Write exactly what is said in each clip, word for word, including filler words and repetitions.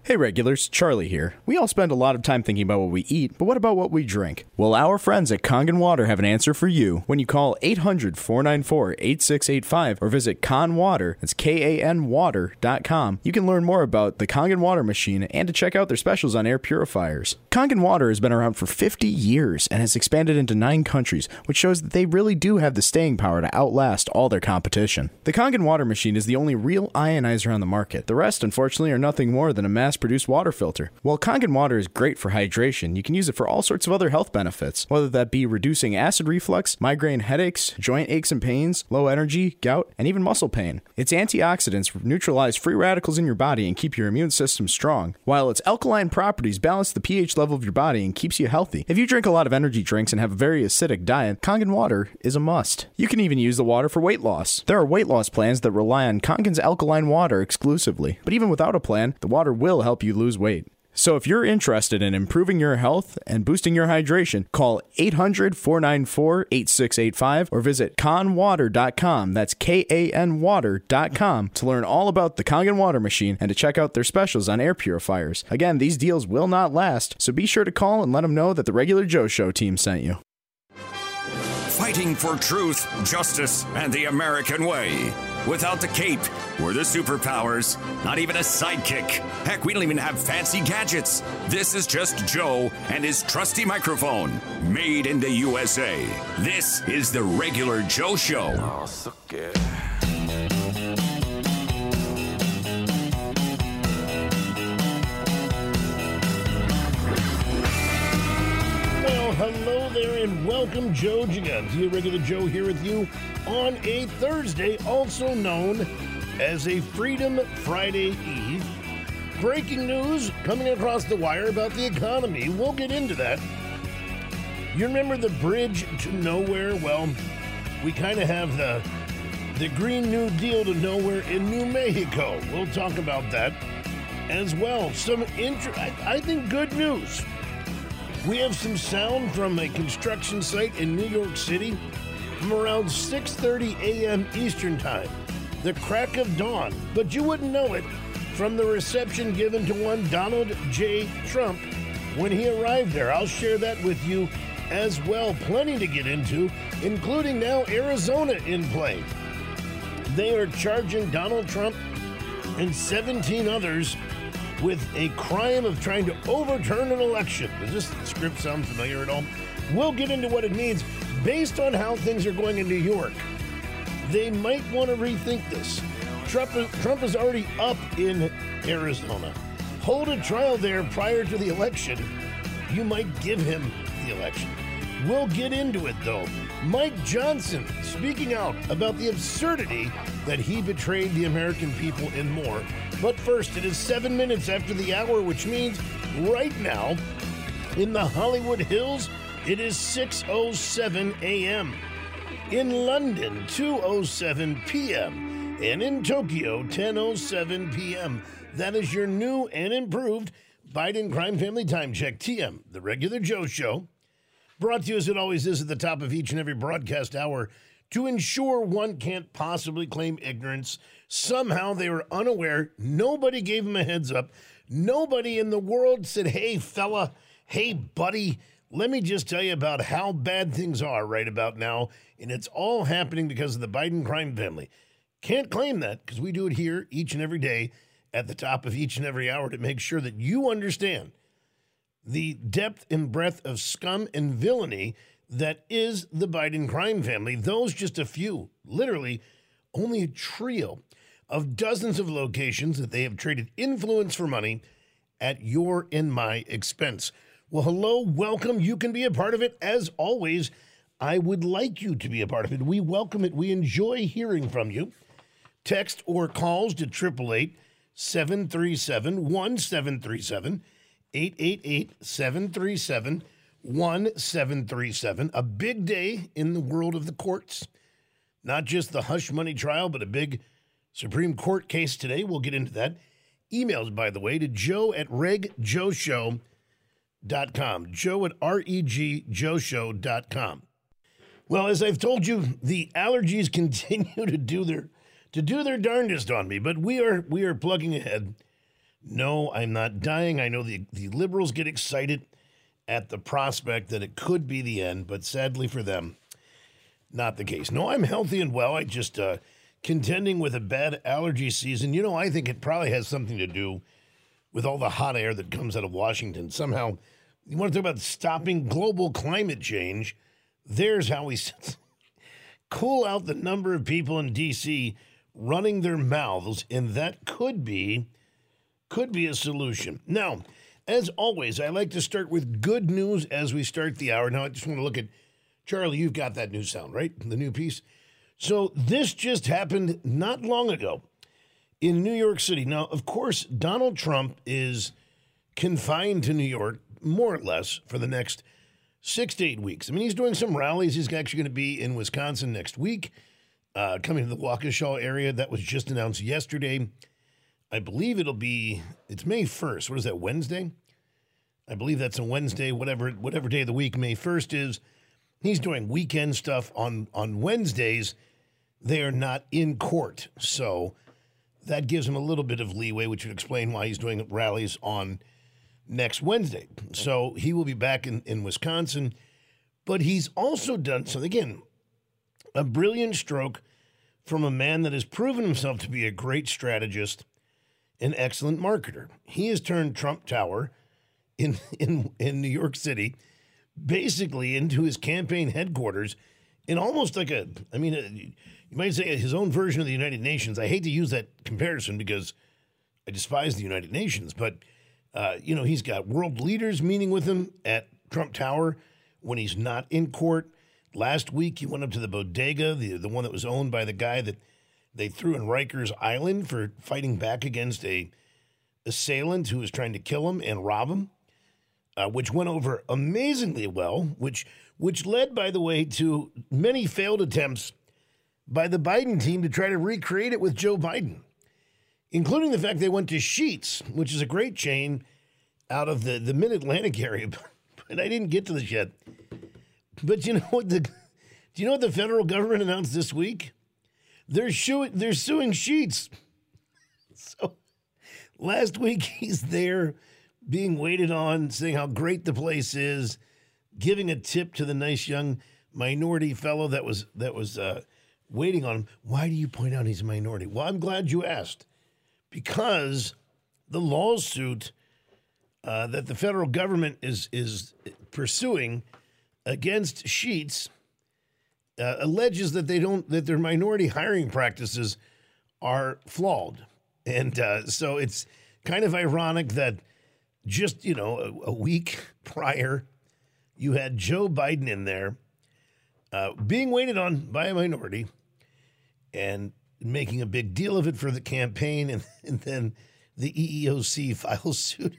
Hey regulars, Charlie here. We all spend a lot of time thinking about what we eat, but what about what we drink? Well, our friends at Kangen Water have an answer for you. When you call eight hundred, four nine four, eight six eight five or visit Kan Water, that's K A N water dot com, you can learn more about the Kangen Water machine and to check out their specials on air purifiers. Kangen Water has been around for fifty years and has expanded into nine countries, which shows that they really do have the staying power to outlast all their competition. The Kangen Water machine is the only real ionizer on the market. The rest, unfortunately, are nothing more than a mass-produced water filter. While Kangen Water is great for hydration, you can use it for all sorts of other health benefits, whether that be reducing acid reflux, migraine headaches, joint aches and pains, low energy, gout, and even muscle pain. Its antioxidants neutralize free radicals in your body and keep your immune system strong, while its alkaline properties balance the pH level of your body and keeps you healthy. If you drink a lot of energy drinks and have a very acidic diet, Kangen Water is a must. You can even use the water for weight loss. There are weight loss plans that rely on Kangen's alkaline water exclusively, but even without a plan, the water will help you lose weight. So if you're interested in improving your health and boosting your hydration, call eight hundred, four nine four, eight six eight five or visit kan water dot com, that's K A N water dot com, to learn all about the Kangen Water machine and to check out their specials on air purifiers. Again, these deals will not last, so be sure to call and let them know that the Regular Joe Show team sent you. Fighting for truth, justice, and the American way. Without the cape or the superpowers, not even a sidekick. Heck, we don't even have fancy gadgets. This is just Joe and his trusty microphone, made in the U S A. This is the Regular Joe Show. Oh, so good. Well, hello there and welcome, Joe Gigante, Regular Joe here with you on a Thursday, also known as a Freedom Friday Eve. Breaking news coming across the wire about the economy. We'll get into that. You remember the bridge to nowhere? Well, we kind of have the, the Green New Deal to nowhere in New Mexico. We'll talk about that as well. Some inter- I, I think good news. We have some sound from a construction site in New York City from around six thirty a.m. Eastern Time, the crack of dawn. But you wouldn't know it from the reception given to one Donald J. Trump when he arrived there. I'll share that with you as well. Plenty to get into, including now Arizona in play. They are charging Donald Trump and seventeen others with a crime of trying to overturn an election. Does this script sound familiar at all? We'll get into what it means based on how things are going in New York. They might want to rethink this. Trump, Trump is already up in Arizona. Hold a trial there prior to the election. You might give him the election. We'll get into it, though. Mike Johnson speaking out about the absurdity that he betrayed the American people and more. But first, it is seven minutes after the hour, which means right now in the Hollywood Hills, it is six oh seven a.m. In London, two oh seven p.m. And in Tokyo, ten oh seven p.m. That is your new and improved Biden Crime Family Time Check. T M, the Regular Joe Show. Brought to you as it always is at the top of each and every broadcast hour to ensure one can't possibly claim ignorance. Somehow they were unaware. Nobody gave them a heads up. Nobody in the world said, hey, fella, hey, buddy, let me just tell you about how bad things are right about now. And it's all happening because of the Biden crime family. Can't claim that because we do it here each and every day at the top of each and every hour to make sure that you understand the depth and breadth of scum and villainy that is the Biden crime family. Those just a few, literally only a trio of dozens of locations that they have traded influence for money at your and my expense. Well, hello, welcome. You can be a part of it. As always, I would like you to be a part of it. We welcome it. We enjoy hearing from you. Text or calls to eight eight eight, seven three seven, one seven three seven. eight eight eight, seven three seven, one seven three seven. A big day in the world of the courts. Not just the hush money trial, but a big Supreme Court case today. We'll get into that. Emails, by the way, to joe at reg joe show dot com. Joe at R E G joe show dot com. Well, as I've told you, the allergies continue to do their to do their darndest on me, but we are we are plugging ahead. No, I'm not dying. I know the, the liberals get excited at the prospect that it could be the end, but sadly for them, not the case. No, I'm healthy and well. I just uh, contending with a bad allergy season. You know, I think it probably has something to do with all the hot air that comes out of Washington. Somehow, you want to talk about stopping global climate change. There's how we cool out the number of people in D C running their mouths, and that could be could be a solution. Now, as always, I like to start with good news as we start the hour. Now, I just want to look at, Charlie, you've got that new sound, right? The new piece. So this just happened not long ago in New York City. Now, of course, Donald Trump is confined to New York, more or less, for the next six to eight weeks. I mean, he's doing some rallies. He's actually going to be in Wisconsin next week, uh, coming to the Waukesha area. That was just announced yesterday. I believe it'll be, it's May first. What is that, Wednesday? I believe that's a Wednesday, whatever whatever day of the week May first is. He's doing weekend stuff on, on Wednesdays. They are not in court. So that gives him a little bit of leeway, which would explain why he's doing rallies on next Wednesday. So he will be back in, in Wisconsin. But he's also done something, again, a brilliant stroke from a man that has proven himself to be a great strategist, an excellent marketer. He has turned Trump Tower in, in, in New York City basically into his campaign headquarters in almost like a, I mean, a, you might say his own version of the United Nations. I hate to use that comparison because I despise the United Nations, but, uh, you know, he's got world leaders meeting with him at Trump Tower when he's not in court. Last week, he went up to the bodega, the, the one that was owned by the guy that they threw in Rikers Island for fighting back against a assailant who was trying to kill him and rob him, uh, which went over amazingly well, which which led, by the way, to many failed attempts by the Biden team to try to recreate it with Joe Biden, including the fact they went to Sheetz, which is a great chain out of the, the Mid-Atlantic area. But I didn't get to this yet. But you know what the do you know what the federal government announced this week? They're suing they're suing Sheetz. So last week he's there being waited on, saying how great the place is, giving a tip to the nice young minority fellow that was that was uh, waiting on him. Why do you point out he's a minority? Well, I'm glad you asked, because the lawsuit uh, that the federal government is is pursuing against Sheetz uh, alleges that they don't that their minority hiring practices are flawed, and uh, so it's kind of ironic that just you know a, a week prior, you had Joe Biden in there uh, being waited on by a minority and making a big deal of it for the campaign, and, and then the E E O C files suit.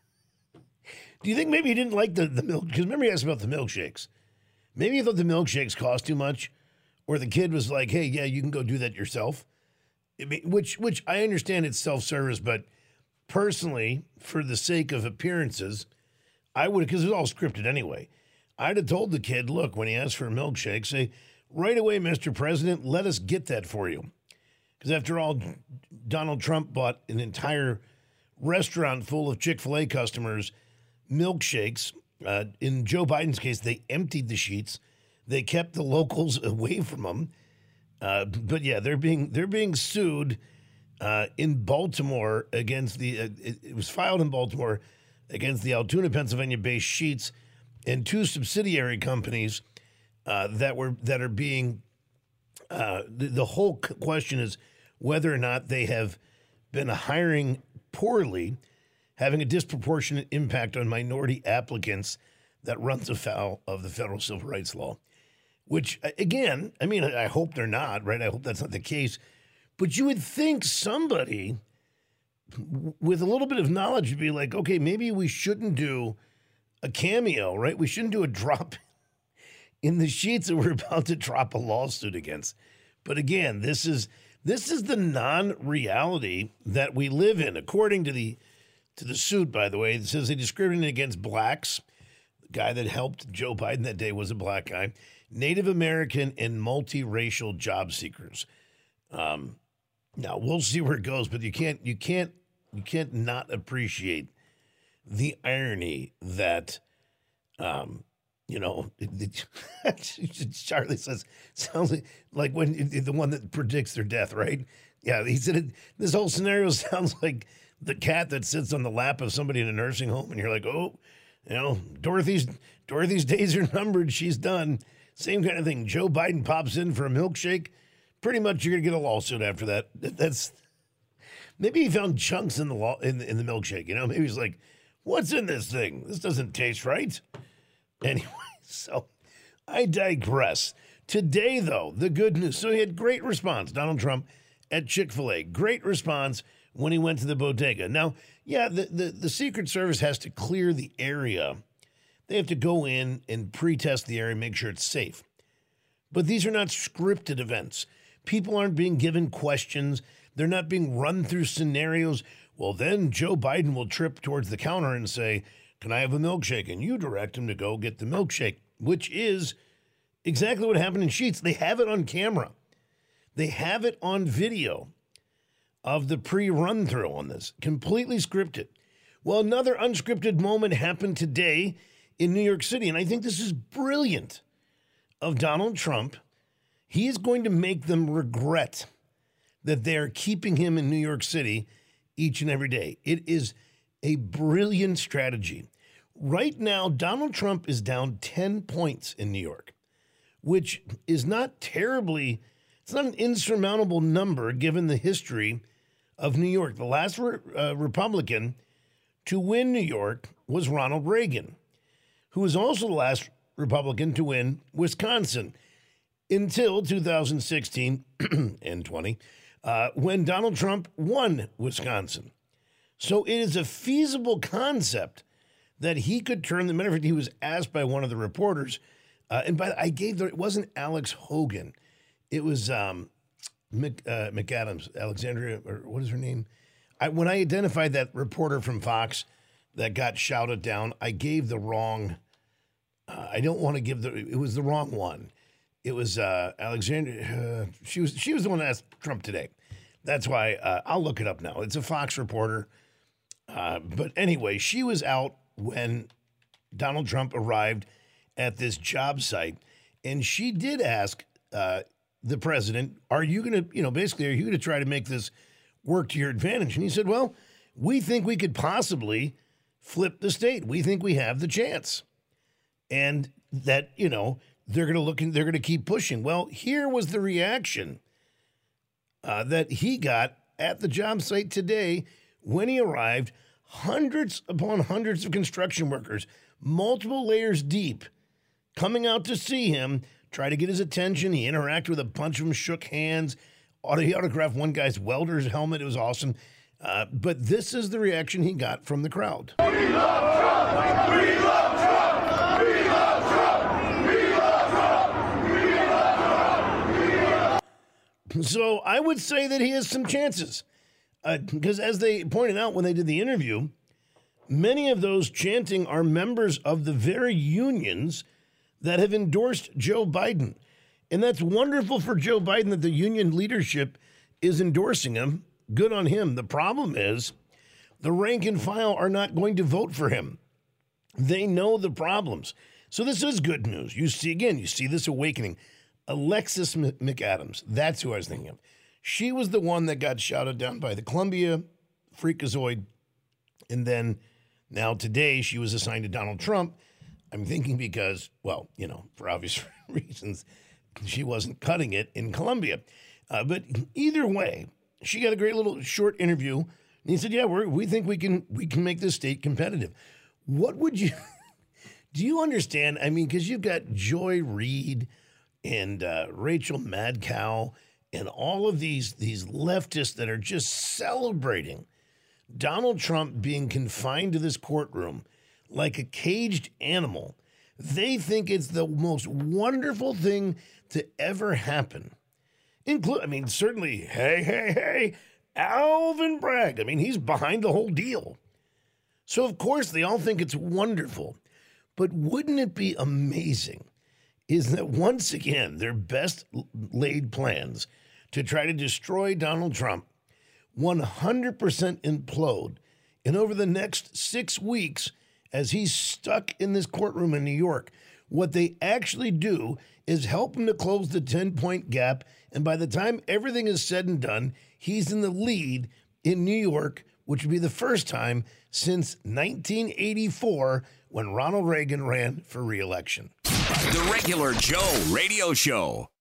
Do you think maybe he didn't like the, the milk? Because remember he asked about the milkshakes. Maybe he thought the milkshakes cost too much, or the kid was like, hey, yeah, you can go do that yourself. I mean, which, which I understand it's self-service, but personally, for the sake of appearances, I would, because it's all scripted anyway, I'd have told the kid, look, when he asks for a milkshake, say, right away, Mister President, let us get that for you. Because after all, Donald Trump bought an entire restaurant full of Chick-fil-A customers milkshakes. Uh, in Joe Biden's case, they emptied the Sheetz. They kept the locals away from them. Uh, but yeah, they're being they're being sued uh, in Baltimore against the. Uh, it, it was filed in Baltimore against the Altoona, Pennsylvania-based Sheetz and two subsidiary companies uh, that were that are being. Uh, the, the whole question is whether or not they have been hiring poorly, having a disproportionate impact on minority applicants that runs afoul of the federal civil rights law, which, again, I mean, I hope they're not, right? I hope that's not the case. But you would think somebody with a little bit of knowledge would be like, okay, maybe we shouldn't do a cameo, right? We shouldn't do a drop in the Sheetz that we're about to drop a lawsuit against. But again, this is this is the non-reality that we live in, according to the To the suit, by the way. It says they discriminated against blacks. The guy that helped Joe Biden that day was a black guy. Native American and multiracial job seekers. Um, now we'll see where it goes, but you can't you can't you can't not appreciate the irony that, um, you know, it, it, Charlie says, sounds like, like when the one that predicts their death, right? Yeah, he said it, this whole scenario sounds like the cat that sits on the lap of somebody in a nursing home, and you're like, oh, you know, Dorothy's Dorothy's days are numbered. She's done. Same kind of thing. Joe Biden pops in for a milkshake. Pretty much, you're gonna get a lawsuit after that. That's maybe he found chunks in the law in the, in the milkshake. You know, maybe he's like, what's in this thing? This doesn't taste right. Anyway, so I digress. Today, though, the good news. So he had great response, Donald Trump, at Chick-fil-A. Great response when he went to the bodega. Now, yeah, the, the, the Secret Service has to clear the area. They have to go in and pre-test the area, make sure it's safe. But these are not scripted events. People aren't being given questions. They're not being run through scenarios. Well, then Joe Biden will trip towards the counter and say, can I have a milkshake? And you direct him to go get the milkshake, which is exactly what happened in Sheetz. They have it on camera. They have it on video of the pre-run through on this, completely scripted. Well, another unscripted moment happened today in New York City, and I think this is brilliant of Donald Trump. He is going to make them regret that they are keeping him in New York City each and every day. It is a brilliant strategy. Right now, Donald Trump is down ten points in New York, which is not terribly, it's not an insurmountable number given the history of New York. The last re- uh, Republican to win New York was Ronald Reagan, who was also the last Republican to win Wisconsin until two thousand sixteen and twenty, uh, when Donald Trump won Wisconsin. So it is a feasible concept that he could turn the, matter of fact, he was asked by one of the reporters, uh, and by I gave the, it wasn't Alex Hogan, it was um, Mc, uh, McAdams, Alexandria, or what is her name? I, when I identified that reporter from Fox that got shouted down, I gave the wrong, uh, I don't want to give the, it was the wrong one. It was uh, Alexandria, uh, she was she was the one that asked Trump today. That's why uh, I'll look it up now. It's a Fox reporter. Uh, but anyway, she was out when Donald Trump arrived at this job site, and she did ask uh, the president, are you going to, you know, basically, are you going to try to make this work to your advantage? And he said, well, we think we could possibly flip the state. We think we have the chance. And that, you know, they're going to look and they're going to keep pushing. Well, here was the reaction uh, that he got at the job site today when he arrived. Hundreds upon hundreds of construction workers, multiple layers deep, coming out to see him, try to get his attention. He interacted with a bunch of them, shook hands. He autographed one guy's welder's helmet. It was awesome. Uh, but this is the reaction he got from the crowd. We love Trump! We love Trump! We love Trump! We love Trump! We love Trump! We love Trump! So I would say that he has some chances. Because uh, as they pointed out when they did the interview, many of those chanting are members of the very unions that have endorsed Joe Biden. And that's wonderful for Joe Biden that the union leadership is endorsing him. Good on him. The problem is the rank and file are not going to vote for him. They know the problems. So this is good news. You see, again, you see this awakening. Alexis McAdams, that's who I was thinking of. She was the one that got shouted down by the Columbia freakazoid. And then now today she was assigned to Donald Trump. I'm thinking because, well, you know, for obvious reasons, she wasn't cutting it in Columbia. Uh, but either way, she got a great little short interview. And he said, yeah, we're, we think we can we can make this state competitive. What would you, do you understand? I mean, because you've got Joy Reid and uh, Rachel Madcow and all of these, these leftists that are just celebrating Donald Trump being confined to this courtroom like a caged animal. They think it's the most wonderful thing to ever happen. Include, I mean, certainly, hey, hey, hey, Alvin Bragg. I mean, he's behind the whole deal. So, of course, they all think it's wonderful. But wouldn't it be amazing is that once again, their best laid plans to try to destroy Donald Trump one hundred percent implode. And over the next six weeks, as he's stuck in this courtroom in New York, what they actually do is help him to close the ten-point gap. And by the time everything is said and done, he's in the lead in New York, which would be the first time since nineteen eighty-four when Ronald Reagan ran for re-election. The Regular Joe Radio Show.